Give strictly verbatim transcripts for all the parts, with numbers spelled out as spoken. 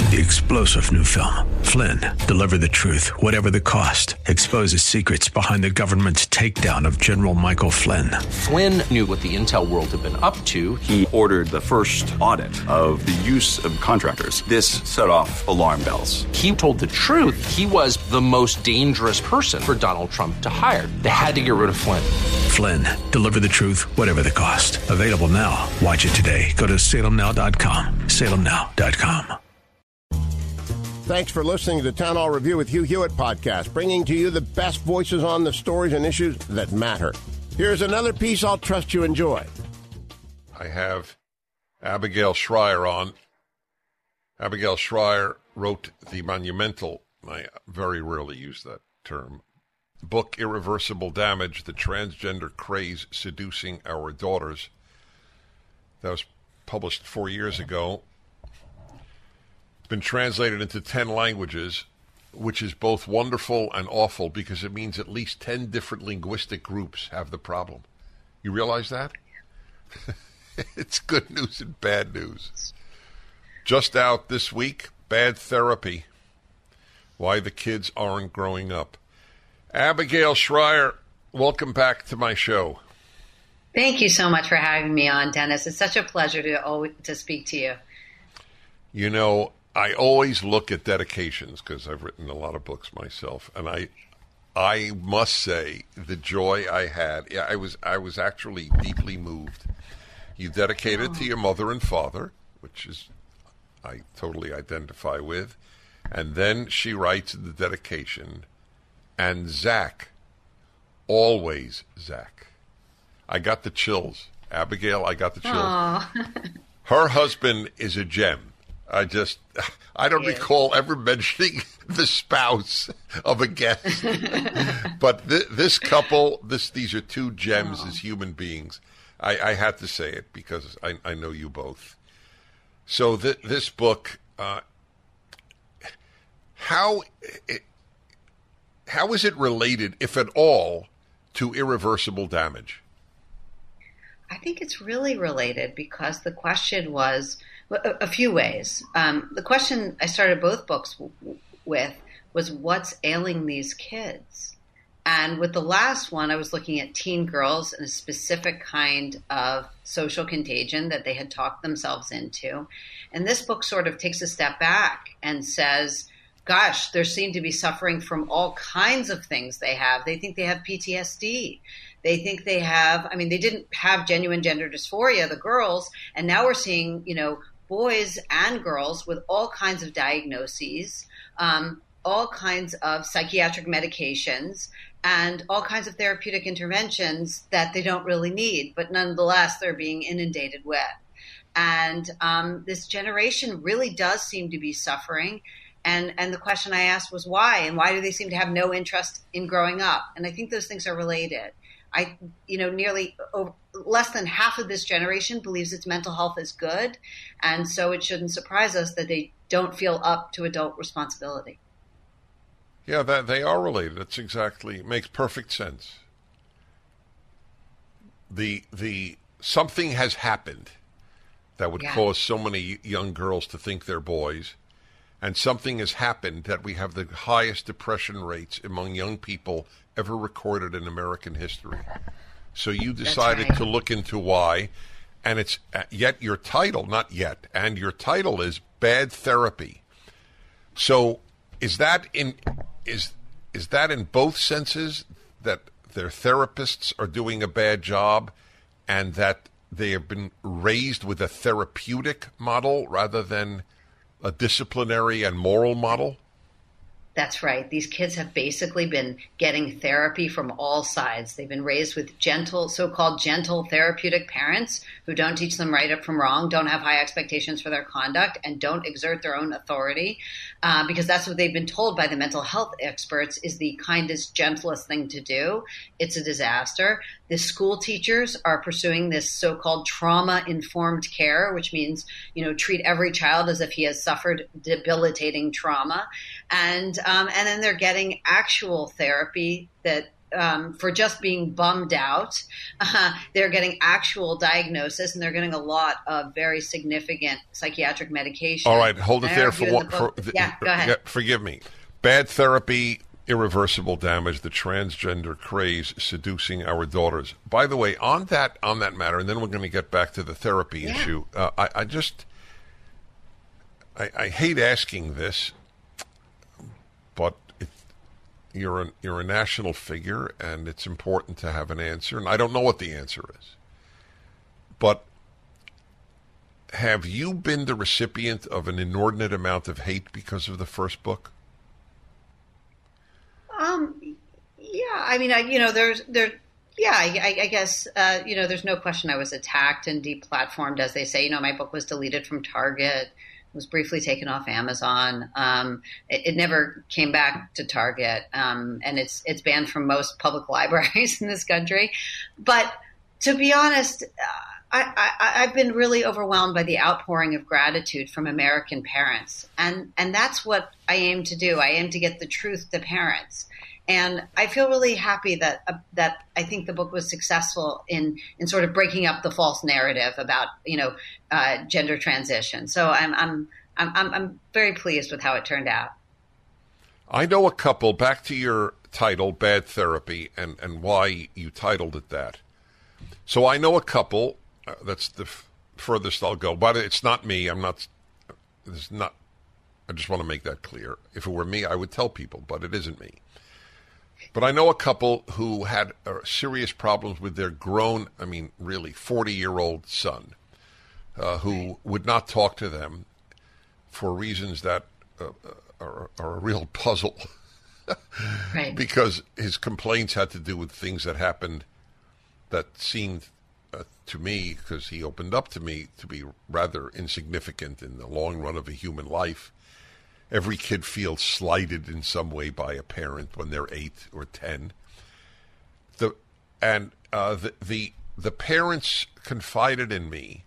the explosive new film, Flynn, deliver the truth, whatever the cost, exposes secrets behind the government's takedown of General Michael Flynn. Flynn knew what the intel world had been up to. He ordered the first audit of the use of contractors. This set off alarm bells. He told the truth. He was the most dangerous person for Donald Trump to hire. They had to get rid of Flynn. Flynn, deliver the truth, whatever the cost. Available now. Watch it today. Go to salem now dot com. salem now dot com. Thanks for listening to the Town Hall Review with Hugh Hewitt podcast, bringing to you the best voices on the stories and issues that matter. Here's another piece I'll trust you enjoy. I have Abigail Shrier on. Abigail Shrier wrote the monumental, I very rarely use that term, book Irreversible Damage, The Transgender Craze Seducing Our Daughters. That was published four years ago. Been translated into ten languages, which is both wonderful and awful because it means at least ten different linguistic groups have the problem. You realize that? It's good news and bad news. Just out this week, Bad Therapy, Why the Kids Aren't Growing Up. Abigail Shrier, welcome back to my show. Thank you so much for having me on, Dennis. It's such a pleasure to always, to speak to you. You know, I always look at dedications because I've written a lot of books myself, and I, I must say the joy I had. Yeah, I was I was actually deeply moved. You dedicated oh. to your mother and father, which is I totally identify with, and then she writes in the dedication, and Zach, always Zach. I got the chills, Abigail. I got the chills. Her husband is a gem. I just, I don't yeah. recall ever mentioning the spouse of a guest. But th- this couple, this these are two gems oh. as human beings. I, I had to say it because I, I know you both. So th- this book, uh, how it, how is it related, if at all, to Irreversible Damage? I think it's really related because the question was a, a few ways. Um, the question I started both books w- with was what's ailing these kids? And with the last one, I was looking at teen girls and a specific kind of social contagion that they had talked themselves into. And this book sort of takes a step back and says, gosh, they seem to be suffering from all kinds of things they have. They think they have P T S D. They think they have, I mean, they didn't have genuine gender dysphoria, the girls, and now we're seeing, you know, boys and girls with all kinds of diagnoses, um, all kinds of psychiatric medications, and all kinds of therapeutic interventions that they don't really need, but nonetheless they're being inundated with. And um, this generation really does seem to be suffering. And and the question I asked was why, and why do they seem to have no interest in growing up? And I think those things are related. I, you know, nearly over, less than half of this generation believes its mental health is good. And so it shouldn't surprise us that they don't feel up to adult responsibility. Yeah, that they are related. That's exactly, makes perfect sense. The, the, something has happened that would yeah. cause so many young girls to think they're boys. And something has happened that we have the highest depression rates among young people ever recorded in American history. So you decided right. to look into why, and it's uh, yet your title, not yet, and your title is Bad Therapy. So is that in is is that in both senses, that their therapists are doing a bad job and that they have been raised with a therapeutic model rather than a disciplinary and moral model? That's right. These kids have basically been getting therapy from all sides. They've been raised with gentle, so-called gentle therapeutic parents who don't teach them right up from wrong, don't have high expectations for their conduct, and don't exert their own authority, uh, because that's what they've been told by the mental health experts is the kindest, gentlest thing to do. It's a disaster. The school teachers are pursuing this so-called trauma-informed care, which means, you know, treat every child as if he has suffered debilitating trauma. And um, and then they're getting actual therapy that um, for just being bummed out. Uh, they're getting actual diagnosis, and they're getting a lot of very significant psychiatric medication. All right, hold it I there for argue in one. the For, book- the, yeah, go ahead. yeah, forgive me. Bad therapy, irreversible damage, the transgender craze seducing our daughters. By the way, on that on that matter, and then we're going to get back to the therapy Yeah. issue. Uh, I, I just, I, I hate asking this, but it, you're a, you're a national figure, and it's important to have an answer. And I don't know what the answer is, but have you been the recipient of an inordinate amount of hate because of the first book? Um, yeah, I mean, I, you know, there's, there, yeah, I, I guess, uh, you know, there's no question I was attacked and deplatformed, as they say. You know, my book was deleted from Target, was briefly taken off Amazon. Um, it, it never came back to Target, um, and it's it's banned from most public libraries in this country. But to be honest, I, I, I've been really overwhelmed by the outpouring of gratitude from American parents, and and that's what I aim to do. I aim to get the truth to parents. And I feel really happy that uh, that I think the book was successful in in sort of breaking up the false narrative about, you know, uh, gender transition. So I'm I'm I'm I'm I'm very pleased with how it turned out. I know a couple. Back to your title, Bad Therapy, and and why you titled it that. So I know a couple. Uh, that's the f- furthest I'll go. But it's not me. I'm not. It's not. I just want to make that clear. If it were me, I would tell people, but it isn't me. But I know a couple who had uh, serious problems with their grown, I mean, really, forty-year-old son, uh, who would not talk to them for reasons that uh, are, are a real puzzle. Right. Because his complaints had to do with things that happened that seemed uh, to me, because he opened up to me, to be rather insignificant in the long run of a human life. Every kid feels slighted in some way by a parent when they're eight or ten. The and uh, the the the parents confided in me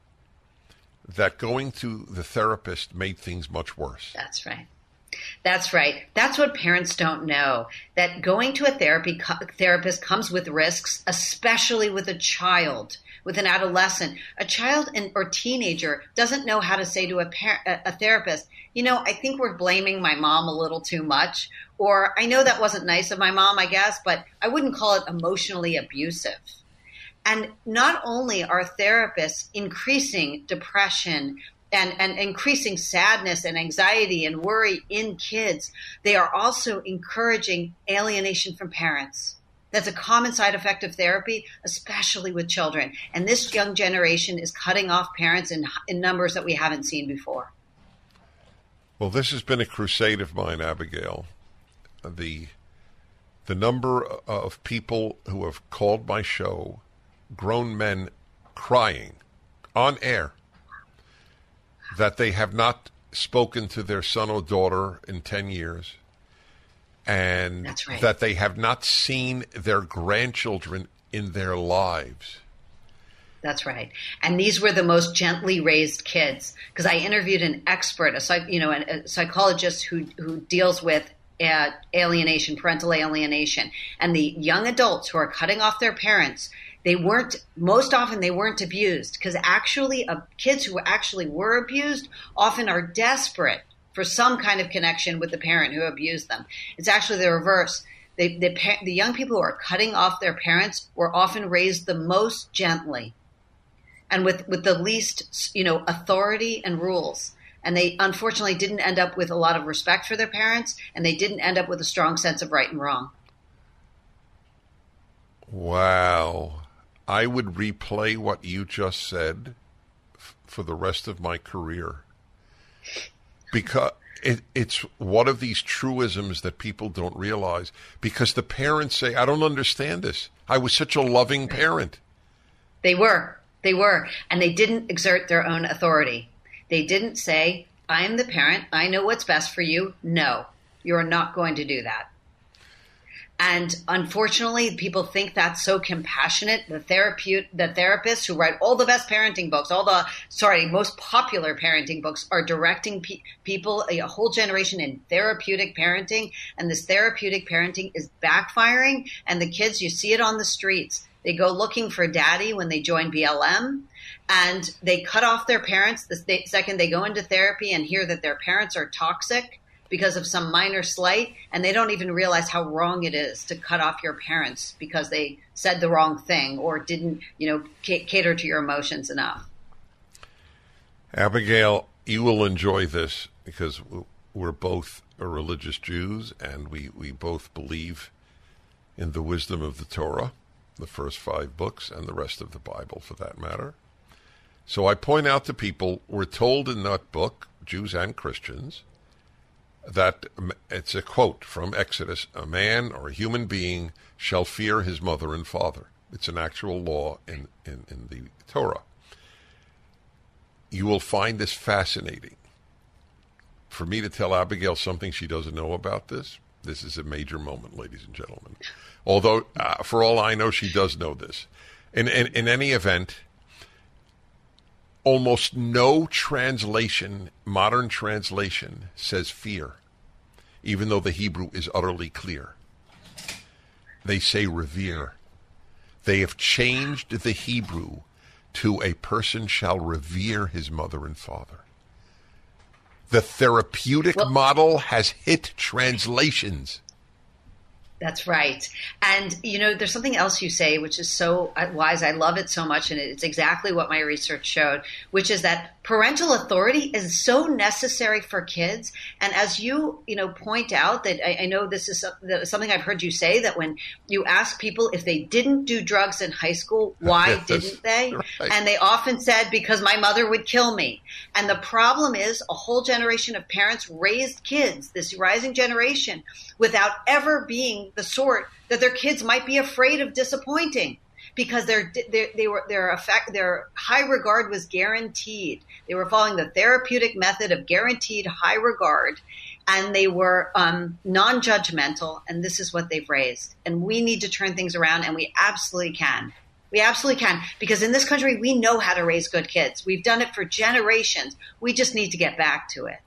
that going to the therapist made things much worse. That's right. That's right. That's what parents don't know, that going to a therapy co- therapist comes with risks, especially with a child, with an adolescent. A child and, or teenager doesn't know how to say to a, par- a therapist, you know, I think we're blaming my mom a little too much, or I know that wasn't nice of my mom, I guess, but I wouldn't call it emotionally abusive. And not only are therapists increasing depression and, and increasing sadness and anxiety and worry in kids, they are also encouraging alienation from parents. That's a common side effect of therapy, especially with children. And this young generation is cutting off parents in, in numbers that we haven't seen before. Well, this has been a crusade of mine, Abigail. The the number of people who have called my show, grown men crying on air, that they have not spoken to their son or daughter in ten years, and That's right. that they have not seen their grandchildren in their lives. That's right. And these were the most gently raised kids, because I interviewed an expert, a psych, you know, a, a psychologist who who deals with uh, alienation, parental alienation, and the young adults who are cutting off their parents. They weren't, most often they weren't abused, because actually uh, kids who actually were abused often are desperate for some kind of connection with the parent who abused them. It's actually the reverse. They, the, the young people who are cutting off their parents were often raised the most gently and with, with the least, you know, authority and rules. And they unfortunately didn't end up with a lot of respect for their parents, and they didn't end up with a strong sense of right and wrong. Wow. I would replay what you just said f- for the rest of my career. Because it, it's one of these truisms that people don't realize. Because the parents say, I don't understand this. I was such a loving parent. They were. They were. And they didn't exert their own authority. They didn't say, I am the parent. I know what's best for you. No, you're not going to do that. And unfortunately, people think that's so compassionate. The therapeut, the therapists who write all the best parenting books, all the, sorry, most popular parenting books are directing pe- people, a whole generation in therapeutic parenting. And this therapeutic parenting is backfiring. And the kids, you see it on the streets. They go looking for daddy when they join B L M. And they cut off their parents the second they go into therapy and hear that their parents are toxic because of some minor slight, and they don't even realize how wrong it is to cut off your parents because they said the wrong thing or didn't, you know, c- cater to your emotions enough. Abigail, you will enjoy this because we're both religious Jews, and we, we both believe in the wisdom of the Torah, the first five books, and the rest of the Bible, for that matter. So I point out to people, we're told in that book, Jews and Christians, that it's a quote from Exodus, a man or a human being shall fear his mother and father. It's an actual law in, in, in the Torah. You will find this fascinating. For me to tell Abigail something she doesn't know about this, this is a major moment, ladies and gentlemen. Although, uh, for all I know, she does know this. In, in, in any event, almost no translation, modern translation, says fear, even though the Hebrew is utterly clear. They say revere. They have changed the Hebrew to a person shall revere his mother and father. The therapeutic well, model has hit translations. That's right. And, you know, there's something else you say, which is so wise. I love it so much. And it's exactly what my research showed, which is that parental authority is so necessary for kids. And as you, you know, point out that I, I know this is something I've heard you say, that when you ask people if they didn't do drugs in high school, why yes, didn't they? Right. And they often said, because my mother would kill me. And the problem is a whole generation of parents raised kids, this rising generation, without ever being the sort that their kids might be afraid of disappointing, because their their they were their effect their high regard was guaranteed. They were following the therapeutic method of guaranteed high regard, and they were um, non-judgmental. And this is what they've raised. And we need to turn things around, and we absolutely can. We absolutely can, because in this country we know how to raise good kids. We've done it for generations. We just need to get back to it.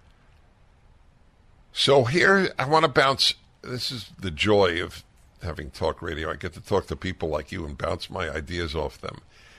So here I want to bounce. This is the joy of having talk radio. I get to talk to people like you and bounce my ideas off them.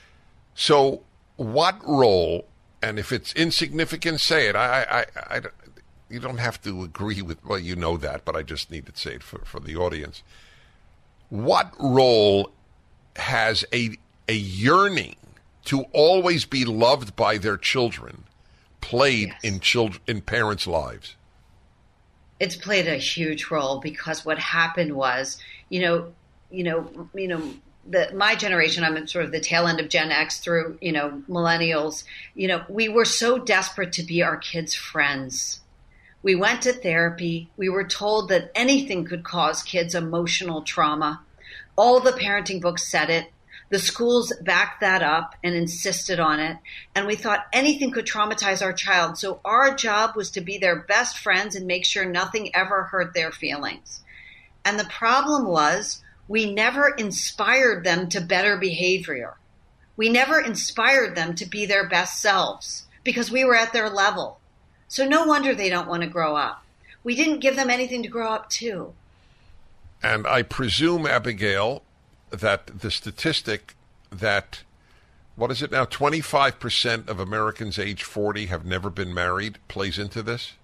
So what role, and if it's insignificant, say it. I, I, I, I, you don't have to agree with, well, you know that, but I just need to say it for, for the audience. What role has a a yearning to always be loved by their children played yes. in children in parents' lives? It's played a huge role, because what happened was, you know, you know, you know, the my generation, I'm at sort of the tail end of Gen X through, you know, millennials, you know, we were so desperate to be our kids' friends. We went to therapy. We were told that anything could cause kids emotional trauma. All the parenting books said it. The schools backed that up and insisted on it. And we thought anything could traumatize our child. So our job was to be their best friends and make sure nothing ever hurt their feelings. And the problem was we never inspired them to better behavior. We never inspired them to be their best selves, because we were at their level. So no wonder they don't want to grow up. We didn't give them anything to grow up to. And I presume, Abigail, that the statistic that, what is it now, twenty-five percent of Americans age forty have never been married plays into this?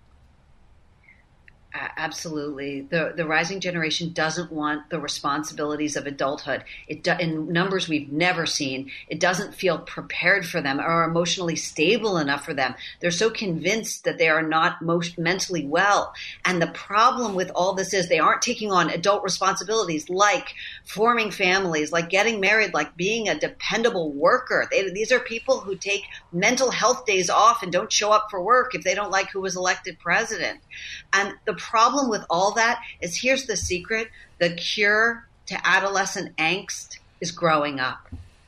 Uh, absolutely. The the rising generation doesn't want the responsibilities of adulthood. It do, in numbers we've never seen. It doesn't feel prepared for them or emotionally stable enough for them. They're so convinced that they are not most mentally well. And the problem with all this is they aren't taking on adult responsibilities like forming families, like getting married, like being a dependable worker. They, these are people who take mental health days off and don't show up for work if they don't like who was elected president. And the problem with all that is, here's the secret: the cure to adolescent angst is growing up.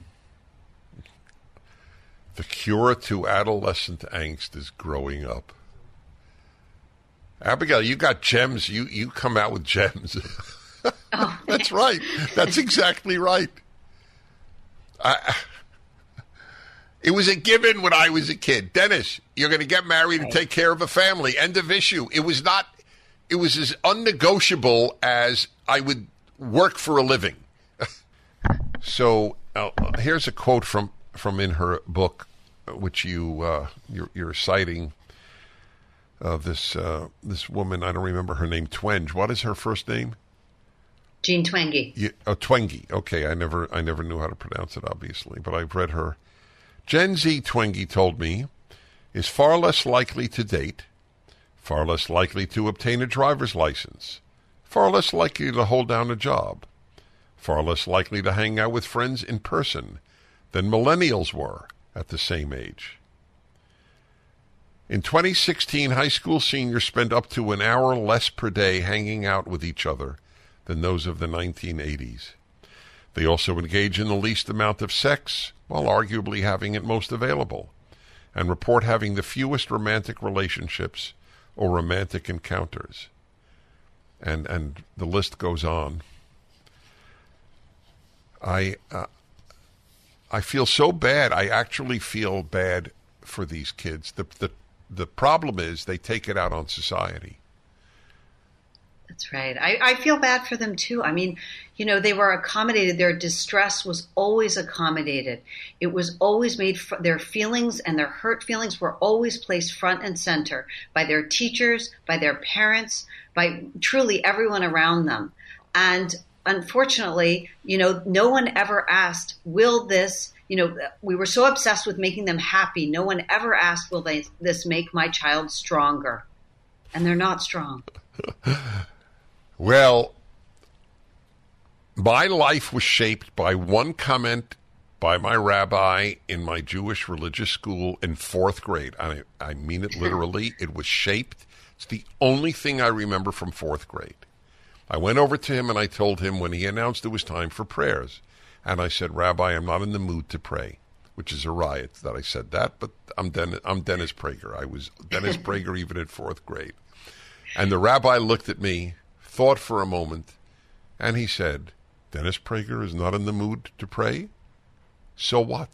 The cure to adolescent angst is growing up. Abigail, you got gems. You you come out with gems. Oh, That's right. That's exactly right. I, it was a given when I was a kid. Dennis, you're going to get married and take care of a family. End of issue. It was not, it was as unnegotiable as I would work for a living. So uh, here's a quote from, from in her book, which you, uh, you're, you're citing. Uh, this uh, this woman, I don't remember her name, Twenge. What is her first name? Jean Twenge. Yeah, oh, Twenge. Okay, I never I never knew how to pronounce it, obviously, but I've read her. Gen Z, Twenge told me, is far less likely to date, far less likely to obtain a driver's license, far less likely to hold down a job, far less likely to hang out with friends in person than millennials were at the same age. In twenty sixteen, high school seniors spent up to an hour less per day hanging out with each other than those of the nineteen eighties. They also engage in the least amount of sex, while arguably having it most available, and report having the fewest romantic relationships or romantic encounters. And and the list goes on. I uh, I feel so bad. I actually feel bad for these kids. The the The problem is they take it out on society. That's right. I, I feel bad for them, too. I mean, you know, they were accommodated. Their distress was always accommodated. It was always made, fr- their feelings and their hurt feelings were always placed front and center by their teachers, by their parents, by truly everyone around them. And unfortunately, you know, no one ever asked, will this... You know, we were so obsessed with making them happy. No one ever asked, will they, this make my child stronger? And they're not strong. Well, my life was shaped by one comment by my rabbi in my Jewish religious school in fourth grade. I, I mean it literally. It was shaped. It's the only thing I remember from fourth grade. I went over to him and I told him when he announced it was time for prayers. And I said, Rabbi, I'm not in the mood to pray, which is a riot that I said that, but I'm, Den- I'm Dennis Prager. I was Dennis Prager even in fourth grade. And the rabbi looked at me, thought for a moment, and he said, Dennis Prager is not in the mood to pray? So what?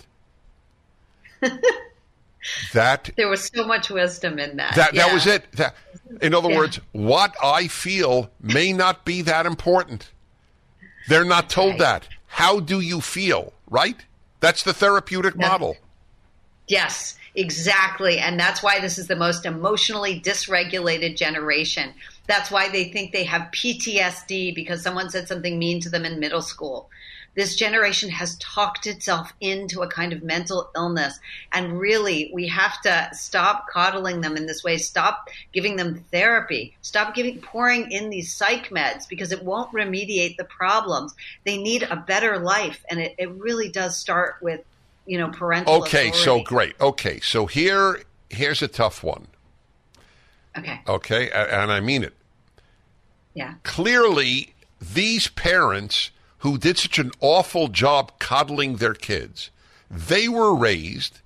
that There was so much wisdom in that. That, yeah. that was it. That, in other yeah. words, what I feel may not be that important. They're not told right. that. How do you feel, right? That's the therapeutic That's, model. Yes, exactly. And that's why this is the most emotionally dysregulated generation. That's why they think they have P T S D because someone said something mean to them in middle school. This generation has talked itself into a kind of mental illness. And really, we have to stop coddling them in this way. Stop giving them therapy. Stop giving, pouring in these psych meds because it won't remediate the problems. They need a better life. And it, it really does start with, you know, parental Okay, authority. so great. Okay, so here, here's a tough one. Okay. Okay, and I mean it. Yeah. Clearly, these parents who did such an awful job coddling their kids, they were raised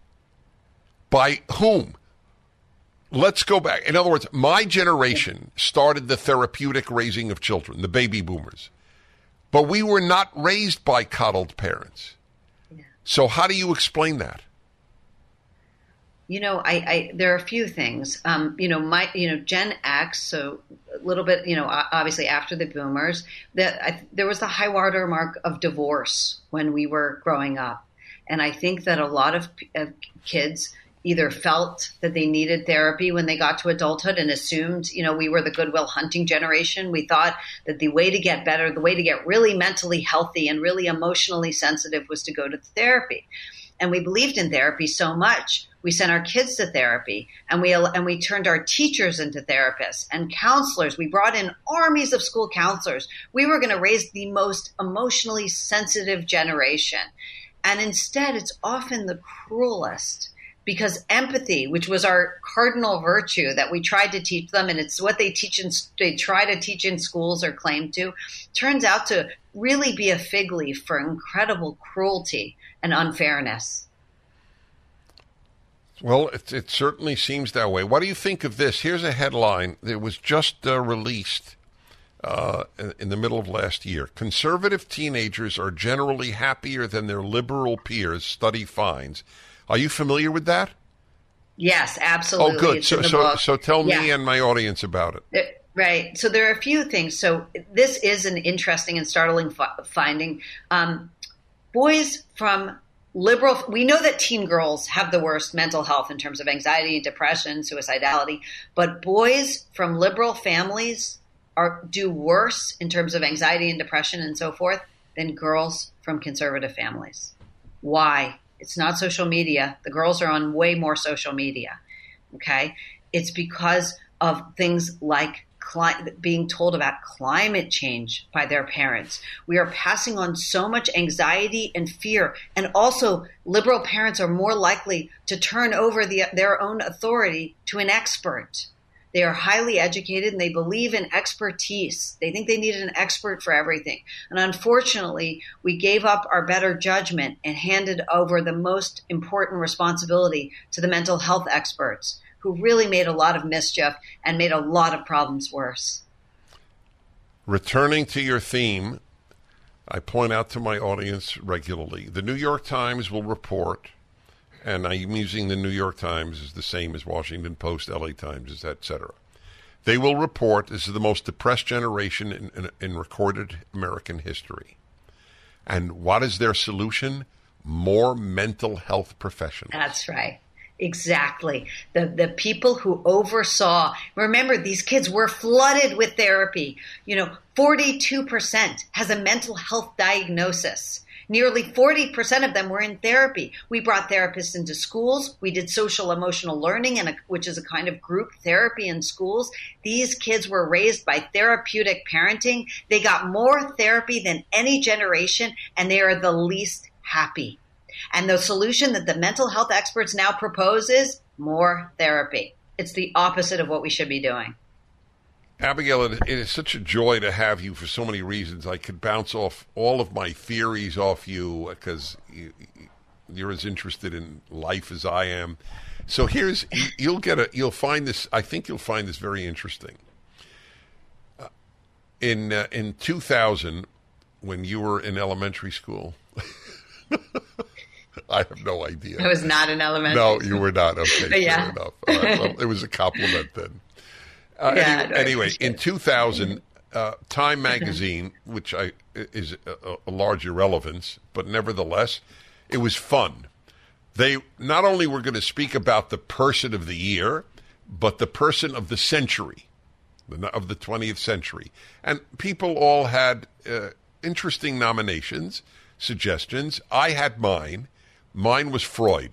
by whom? Let's go back. In other words, my generation started the therapeutic raising of children, the baby boomers. But we were not raised by coddled parents. Yeah. So how do you explain that? You know, I, I there are a few things. Um, you know, my you know Gen X, so a little bit, you know, obviously after the boomers, that I, there was the high water mark of divorce when we were growing up, and I think that a lot of, of kids either felt that they needed therapy when they got to adulthood and assumed, you know, we were the Good Will Hunting generation. We thought that the way to get better, the way to get really mentally healthy and really emotionally sensitive was to go to therapy. And we believed in therapy so much. We sent our kids to therapy, and we and we turned our teachers into therapists and counselors. We brought in armies of school counselors. We were going to raise the most emotionally sensitive generation. And instead, it's often the cruelest, because empathy, which was our cardinal virtue that we tried to teach them, and it's what they teach in, they try to teach in schools or claim to, turns out to really be a fig leaf for incredible cruelty and unfairness. Well, it, it certainly seems that way. What do you think of this? Here's a headline that was just uh, released uh, in the middle of last year. Conservative teenagers are generally happier than their liberal peers, study finds. Are you familiar with that? Yes, absolutely. Oh, good. It's So, in the so, book. so tell Yeah. me and my audience about it. Uh, Right. So there are a few things. So this is an interesting and startling fi- finding. Um, boys from liberal, we know that teen girls have the worst mental health in terms of anxiety, depression, suicidality, but boys from liberal families are do worse in terms of anxiety and depression and so forth than girls from conservative families. Why? It's not social media. The girls are on way more social media. Okay. It's because of things like Cli- being told about climate change by their parents. We are passing on so much anxiety and fear. And also, liberal parents are more likely to turn over the, their own authority to an expert. They are highly educated and they believe in expertise. They think they need an expert for everything. And unfortunately, we gave up our better judgment and handed over the most important responsibility to the mental health experts, who really made a lot of mischief and made a lot of problems worse. Returning to your theme, I point out to my audience regularly, the New York Times will report, and I'm using the New York Times as the same as Washington Post, L A Times, et cetera. They will report this is the most depressed generation in, in, in recorded American history. And what is their solution? More mental health professionals. That's right. Exactly. The the people who oversaw, remember, these kids were flooded with therapy. You know, forty-two percent has a mental health diagnosis. Nearly forty percent of them were in therapy. We brought therapists into schools. We did social emotional learning, and a, which is a kind of group therapy in schools. These kids were raised by therapeutic parenting. They got more therapy than any generation, and they are the least happy. And the solution that the mental health experts now propose is more therapy. It's the opposite of what we should be doing. Abigail, it is such a joy to have you for so many reasons. I could bounce off all of my theories off you because you, you're as interested in life as I am. So here's, you'll get a, you'll find this, I think you'll find this very interesting. Uh, in, uh, in two thousand, when you were in elementary school, I have no idea. I was not in elementary No, school. you were not. Okay, fair Yeah. enough. All right, well, it was a compliment then. Uh, Yeah, anyway, no, I anyway appreciate in it. two thousand, uh, Time magazine, which I is a, a large irrelevance, but nevertheless, it was fun. They not only were going to speak about the person of the year, but the person of the century, of the twentieth century. And people all had uh, interesting nominations, suggestions. I had mine. Mine was Freud.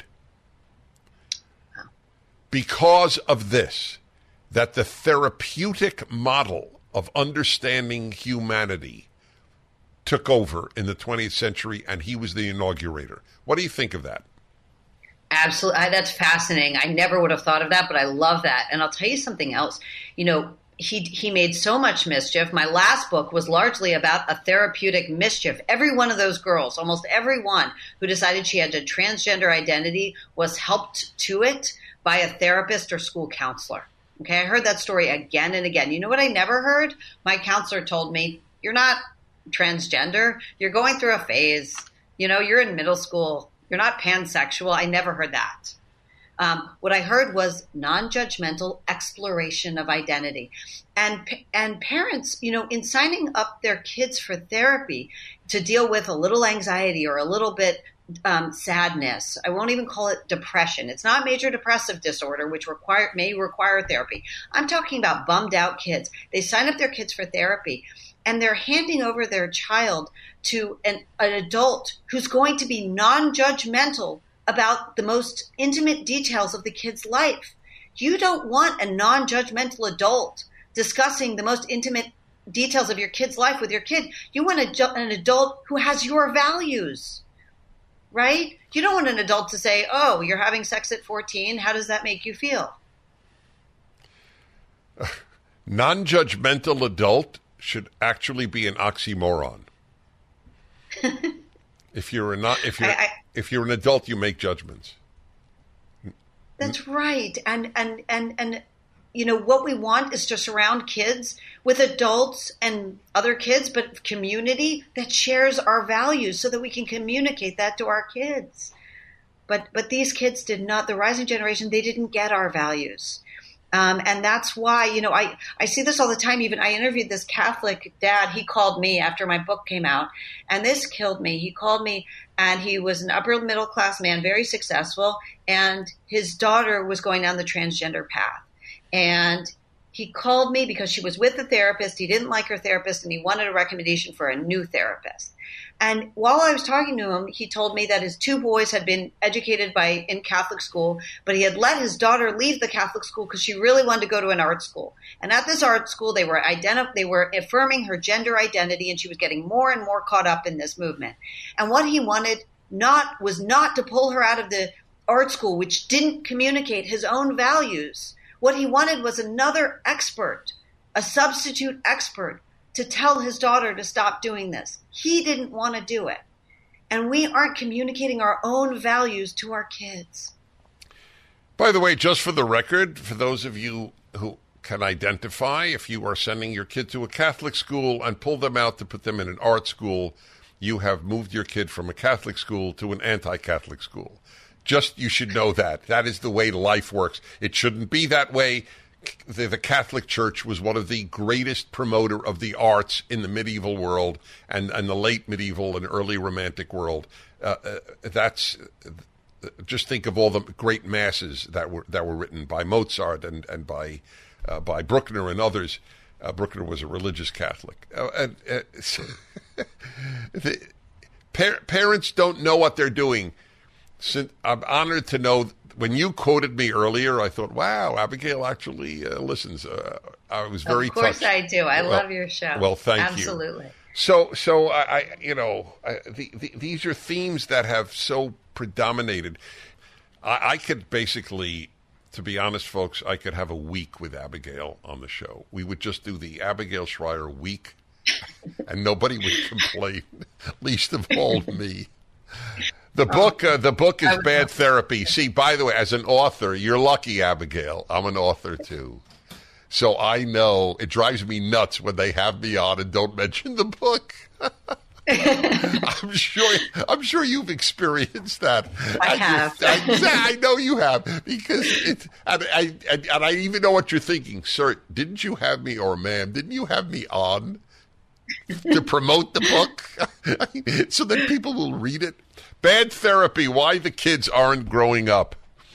Because of this, that the therapeutic model of understanding humanity took over in the twentieth century, and he was the inaugurator. What do you think of that? Absolutely. I, that's fascinating. I never would have thought of that, but I love that. And I'll tell you something else. You know, he he made so much mischief. My last book was largely about a therapeutic mischief. Every one of those girls, almost every one who decided she had a transgender identity, was helped to it by a therapist or school counselor. Okay, I heard that story again and again. You know what I never heard? My counselor told me, you're not transgender. You're going through a phase. You know, you're in middle school. You're not pansexual. I never heard that. Um, what I heard was non-judgmental exploration of identity. And and parents, you know, in signing up their kids for therapy to deal with a little anxiety or a little bit um, sadness, I won't even call it depression. It's not major depressive disorder, which require may require therapy. I'm talking about bummed out kids. They sign up their kids for therapy, and they're handing over their child to an, an adult who's going to be non-judgmental about the most intimate details of the kid's life. You don't want a non-judgmental adult discussing the most intimate details of your kid's life with your kid. You want a, an adult who has your values, right? You don't want an adult to say, oh, you're having sex at fourteen. How does that make you feel? Non-judgmental adult should actually be an oxymoron. If you're a not, if you're I, I, if you're an adult, you make judgments. That's right. And, and, and, and, you know, what we want is to surround kids with adults and other kids, but community that shares our values so that we can communicate that to our kids. But but these kids did not, the rising generation, they didn't get our values. Um, and that's why, you know, I, I see this all the time. Even I interviewed this Catholic dad. He called me after my book came out, and this killed me. He called me, and he was an upper middle class man, very successful, and his daughter was going down the transgender path. And he called me because she was with a therapist. He didn't like her therapist, and he wanted a recommendation for a new therapist. And while I was talking to him, he told me that his two boys had been educated by in Catholic school, but he had let his daughter leave the Catholic school because she really wanted to go to an art school. And at this art school, they were identi- they were affirming her gender identity, and she was getting more and more caught up in this movement. And what he wanted not was not to pull her out of the art school, which didn't communicate his own values. What he wanted was another expert, a substitute expert, to tell his daughter to stop doing this. He didn't want to do it. And we aren't communicating our own values to our kids. By the way, just for the record, for those of you who can identify, if you are sending your kid to a Catholic school and pull them out to put them in an art school, you have moved your kid from a Catholic school to an anti-Catholic school. Just, you should know that. That is the way life works. It shouldn't be that way. The, the Catholic Church was one of the greatest promoter of the arts in the medieval world and, and the late medieval and early Romantic world. Uh, uh, that's uh, just think of all the great masses that were that were written by Mozart and and by uh, by Bruckner and others. Uh, Bruckner was a religious Catholic. Uh, and, uh, the, par- parents don't know what they're doing. So I'm honored to know. When you quoted me earlier, I thought, wow, Abigail actually uh, listens. Uh, I was very touched. Of course I do. I well, love your show. Well, thank Absolutely. you. Absolutely. So, so I, I you know, I, the, the, these are themes that have so predominated. I, I could basically, to be honest, folks, I could have a week with Abigail on the show. We would just do the Abigail Shrier week, and nobody would complain, least of all me. The book, uh, the book is Bad Therapy. See, by the way, as an author, you're lucky, Abigail. I'm an author too, so I know it drives me nuts when they have me on and don't mention the book. I'm sure, I'm sure you've experienced that. I have. I, I know you have because it. And I, and, and I even know what you're thinking, sir. Didn't you have me, or ma'am? Didn't you have me on to promote the book so that people will read it? Bad Therapy, Why the Kids Aren't Growing Up.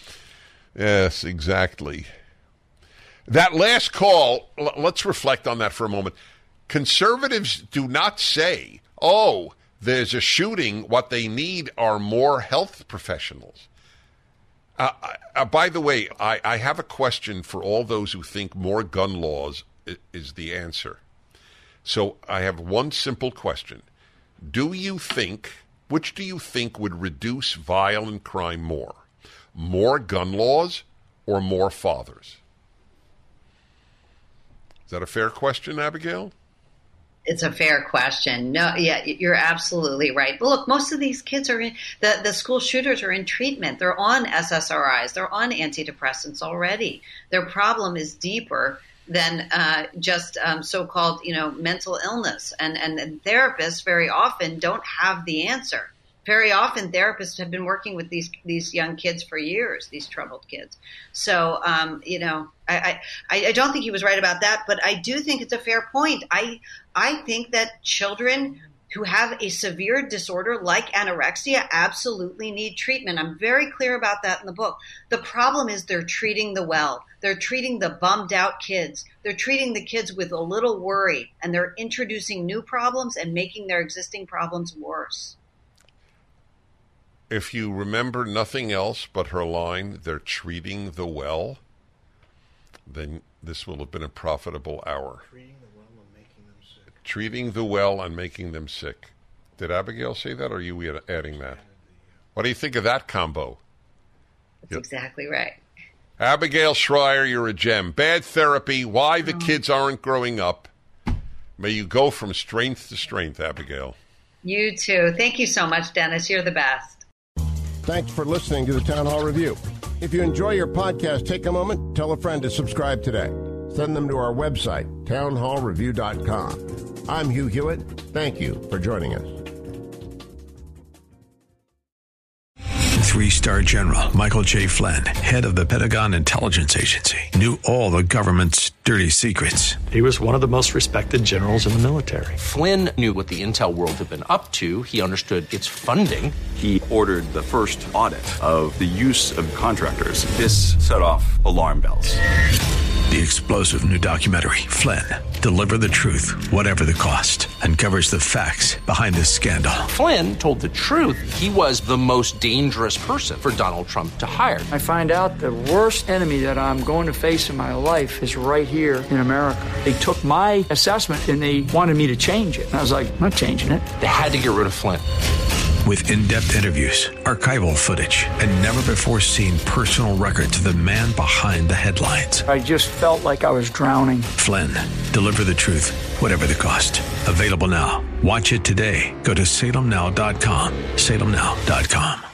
Yes, exactly. That last call, l- let's reflect on that for a moment. Conservatives do not say, oh, there's a shooting. What they need are more health professionals. Uh, uh, by the way, I, I have a question for all those who think more gun laws is, is the answer. So I have one simple question. Do you think... Which do you think would reduce violent crime more? More gun laws or more fathers? Is that a fair question, Abigail? It's a fair question. No, yeah, you're absolutely right. But look, most of these kids are in, the, the school shooters are in treatment. They're on S S R Is. They're on antidepressants already. Their problem is deeper than uh, just um, so-called, you know, mental illness. And, and and therapists very often don't have the answer. Very often therapists have been working with these these young kids for years, these troubled kids. So, um, you know, I, I, I don't think he was right about that, but I do think it's a fair point. I I think that children who have a severe disorder like anorexia absolutely need treatment. I'm very clear about that in the book. The problem is they're treating the well. They're treating the bummed out kids. They're treating the kids with a little worry, and they're introducing new problems and making their existing problems worse. If you remember nothing else but her line, they're treating the well, then this will have been a profitable hour. Treating the well and making them sick. Treating the well and making them sick. Did Abigail say that, or are you adding that? What do you think of that combo? That's yep. exactly right. Abigail Shrier, you're a gem. Bad Therapy, Why the Kids Aren't Growing Up. May you go from strength to strength, Abigail. You too. Thank you so much, Dennis. You're the best. Thanks for listening to the Town Hall Review. If you enjoy your podcast, take a moment, tell a friend to subscribe today. send them to our website, town hall review dot com. I'm Hugh Hewitt. Thank you for joining us. Three-star General Michael J. Flynn, head of the Pentagon Intelligence Agency, knew all the government's dirty secrets. He was one of the most respected generals in the military. Flynn knew what the intel world had been up to. He understood its funding. He ordered the first audit of the use of contractors. This set off alarm bells. The explosive new documentary, Flynn, Deliver the Truth, Whatever the Cost, uncovers the facts behind this scandal. Flynn told the truth. He was the most dangerous person for Donald Trump to hire. I find out the worst enemy that I'm going to face in my life is right here in America. They took my assessment and they wanted me to change it. And I was like, I'm not changing it. They had to get rid of Flynn. With in-depth interviews, archival footage, and never-before-seen personal records of the man behind the headlines. I just felt like I was drowning. Flynn, Deliver the Truth, Whatever the Cost. Available now. Watch it today. Go to salem now dot com. salem now dot com.